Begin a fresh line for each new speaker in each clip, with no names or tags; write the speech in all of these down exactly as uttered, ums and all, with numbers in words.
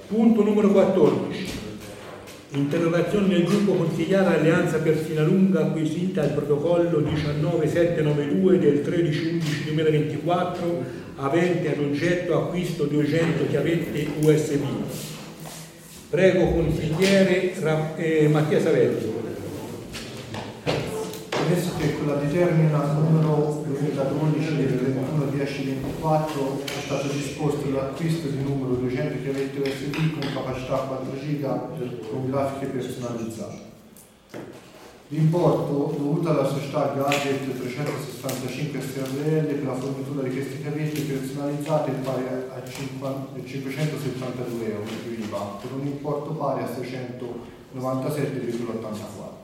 Punto numero quattordici. Interrogazione del gruppo consigliare Alleanza per Sinalunga acquisita al protocollo diciannove settecentonovantadue del tredici undici duemilaventiquattro avente ad oggetto acquisto duecento chiavette U S B. Prego consigliere eh, Mattia Savello.
Adesso che con la determina numero duemiladodici del trentuno dieci ventiquattro è stato disposto l'acquisto di numero duecento chiavette U S B con capacità quattro giga con grafiche personalizzate. L'importo dovuto alla società Gadget trecentosessantacinque S R L per la fornitura di queste chiavette personalizzate è pari a cinquecentosettantadue euro più I V A per un importo pari a seicentonovantasette virgola ottantaquattro.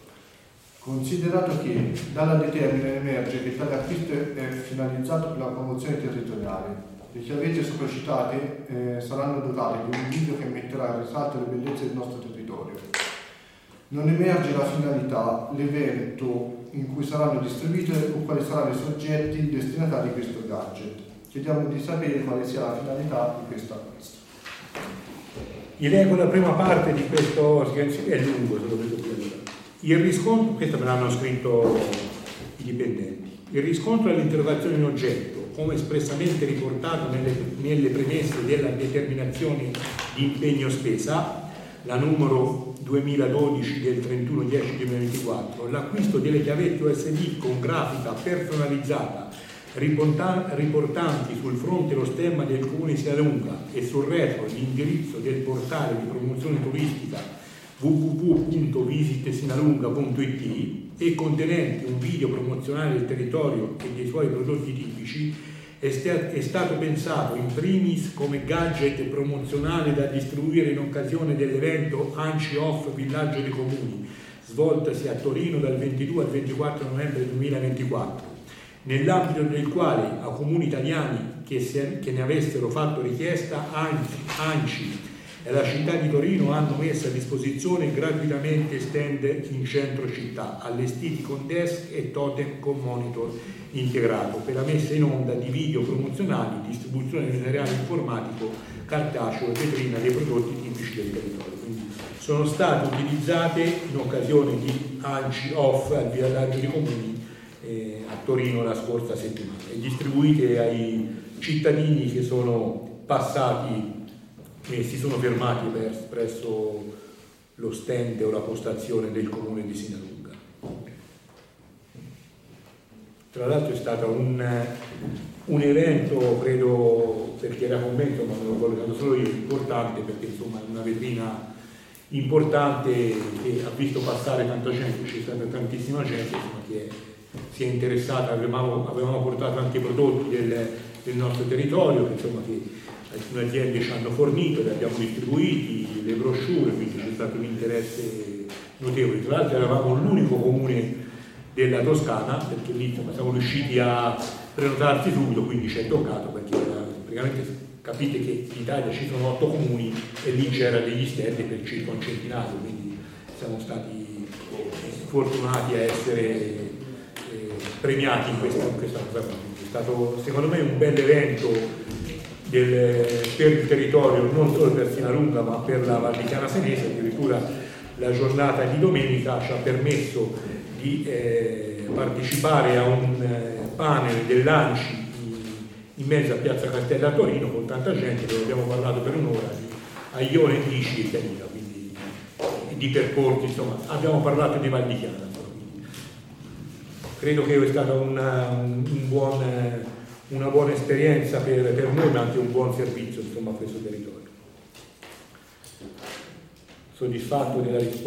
Considerato che dalla determina emerge che tale acquisto è finalizzato per la promozione territoriale, le chiavette sopracitate eh, saranno dotate di un video che metterà in risalto le bellezze del nostro territorio. Non emerge la finalità, l'evento in cui saranno distribuite o quali saranno i soggetti destinatari di questo gadget. Chiediamo di sapere quale sia la finalità di questo acquisto.
Vi leggo la prima parte di questo, è lungo, se lo vedo più. Il riscontro, questo me l'hanno scritto i dipendenti, il riscontro dell'interrogazione in oggetto, come espressamente riportato nelle, nelle premesse della determinazione di impegno spesa, la numero duemiladodici del trentuno dieci duemilaventiquattro, l'acquisto delle chiavette U S B con grafica personalizzata riportanti sul fronte lo stemma del comune di Sinalunga e sul retro l'indirizzo del portale di promozione turistica w w w punto visit sinalunga punto i t e contenenti un video promozionale del territorio e dei suoi prodotti tipici è, st- è stato pensato in primis come gadget promozionale da distribuire in occasione dell'evento ANCI Off Villaggio dei Comuni, svoltasi a Torino dal ventidue al ventiquattro novembre duemilaventiquattro, nell'ambito del quale a comuni italiani che, se, che ne avessero fatto richiesta ANCI, ANCI e la città di Torino hanno messo a disposizione gratuitamente stand in centro città, allestiti con desk e totem con monitor integrato per la messa in onda di video promozionali, distribuzione di materiale informatico, cartaceo e vetrina dei prodotti tipici del territorio. Quindi sono state utilizzate in occasione di ANCI Off al Villaggio dei Comuni eh, a Torino la scorsa settimana e distribuite ai cittadini che sono passati e si sono fermati per, presso lo stand o la postazione del comune di Sinalunga. Tra l'altro è stato un, un evento, credo, perché era commento, ma non l'ho collegato solo io, importante perché insomma è una vetrina importante che ha visto passare tanta gente, c'è stata tantissima gente insomma, che si è interessata, avevamo, avevamo portato anche prodotti del, del nostro territorio, che, insomma, che alcune aziende ci hanno fornito, li abbiamo distribuiti, le brochure, quindi c'è stato un interesse notevole. Tra l'altro eravamo l'unico comune della Toscana, perché lì insomma, siamo riusciti a prenotarsi subito, quindi ci è toccato, perché era, praticamente capite che in Italia ci sono otto comuni e lì c'era degli stand per circa un centinaio, quindi siamo stati fortunati a essere eh, premiati in questa, in questa cosa. È stato secondo me un bel evento Del, per il territorio, non solo per Sinalunga ma per la Val di Chiana Senese. Addirittura la giornata di domenica ci ha permesso di eh, partecipare a un eh, panel dell'ANCI in, in mezzo a Piazza Castello a Torino con tanta gente, dove abbiamo parlato per un'ora di Aione, Dici e Chianina, quindi di percorsi, insomma abbiamo parlato di Val di Chiana. Credo che è stato una, un, un buon eh, una buona esperienza per, per noi, ma anche un buon servizio insomma, a questo territorio. Soddisfatto della risposta.